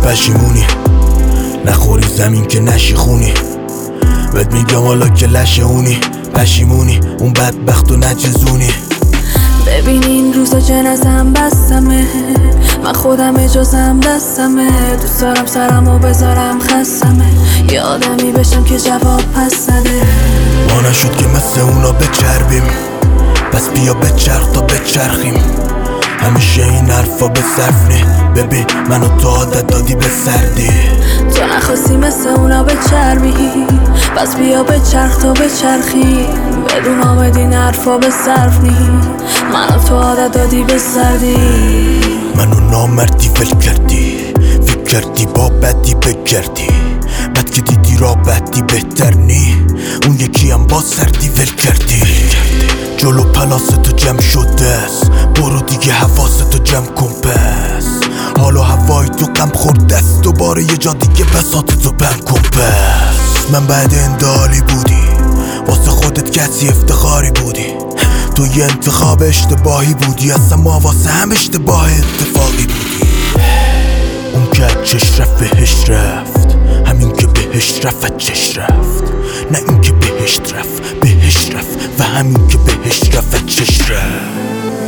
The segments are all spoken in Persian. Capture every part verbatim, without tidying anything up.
پشیمونی، نخوری زمین که نشی خونی. بهت میگم حالا که لشه اونی، پشیمونی اون بدبخت و نچزونی. ببین این روزا جنازم بستمه، من خودم اجازم دستمه. دوست دارم سرمو بذارم خستمه، یه آدمی بشم که جواب پس نده. ما نشد که مثل اونا بچربیم، پس بیا بچرخ تا بچرخیم. همیشه این حرفا به صرف نی، ببین منو تو عادت دادی به سردی. تو نخواستی مثل اونا بچربی، پس بیا بچرخ تا بچرخی. بدون آمد این حرفا به صرف نی، منو تو عادت دادی به سردی. منو نامردی ول کردی، فکر کردی با بدی بگردی. بد که دیدی را بدی بهتر نی، اون یکی هم با سردی ول کردی. جلو پلاستو جمع شده است، برو دیگه حواستو جمع کن پس. حالا هوای تو غم خورده است، دوباره یه جا دیگه بساطتو بم کن پس. من بعد اندالی بودی، واسه خودت کسی افتخاری بودی. تو یه انتخاب اشتباهی بودی، اصلا ما واسه هم اشتباه اتفاقی بودی. اون که چش رفت بهش رفت، همین که بهش رفت چش رفت. نه این که بهش رفت بهش رفت، و همین که بهش رفت چش رفت.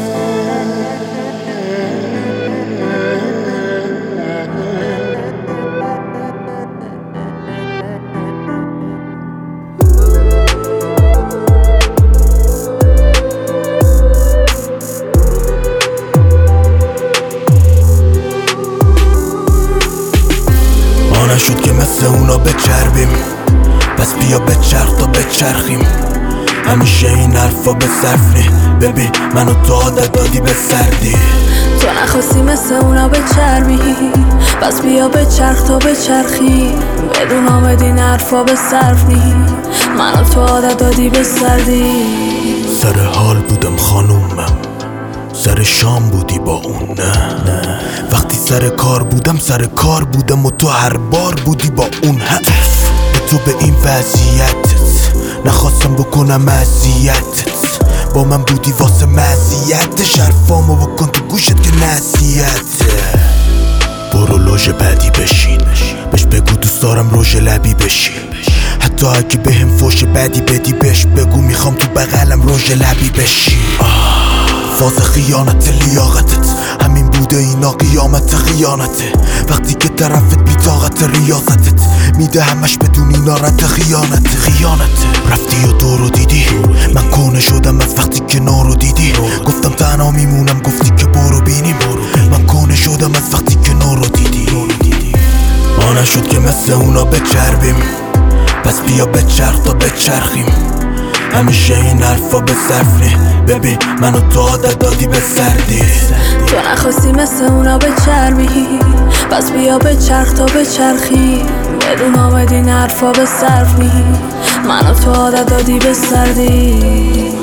نشد که مثل اونا بچربیم، پس بیا بچرخ تا بچرخیم. همیشه این حرفا به صرف نی، ببین منو تو عادت دادی به سردی. تو نخواستی مثل اونا بچربی، پس بیا بچرخ تا بچرخی. بدون آمد این حرفا به صرف نی، منو تو عادت دادی به سردی. سر حال بودم خانومم، سر شام بودی با اون نه, نه وقتی سر کار بودم سر کار بودم و تو هر بار بودی با اون هدف. به تو به این وضعیتت نخواستم بکنم اذیتت، با من بودی واسه مزیت. شرفامو بکن تو گوشت که نصیحته. برو لوژ بعدی بشین، بهش بگو دوست دارم روژ لبی بشی. حتی اگه بهم فوش بدی بدی بهش بگو میخوام تو بغلم روژ لبی بشی. فاز خیانت لیاقتت همین بوده، اینا قیامت خیانته. وقتی که طرفت بی طاقت ریاضتت میده همش بدون اینا رد خیانت خیانته. رفتی و دور رو دیدی، من کونه شدم از وقتی که نارو دیدی. گفتم تنها میمونم، گفتی که برو بینیم. من کونه شدم از وقتی که نارو دیدی. ما نشد که مثل اونا بچربیم، پس بیا بچرخ تا بچرخیم. همیشه این حرفا به صرف نی، ببین منو تو عادت دادی به سردی. تو نخواستی مثل اونا بچربی، پس بیا بچرخ تا بچرخی. بدون آمد این حرفا به صرف نی، منو تو عادت دادی به سردی.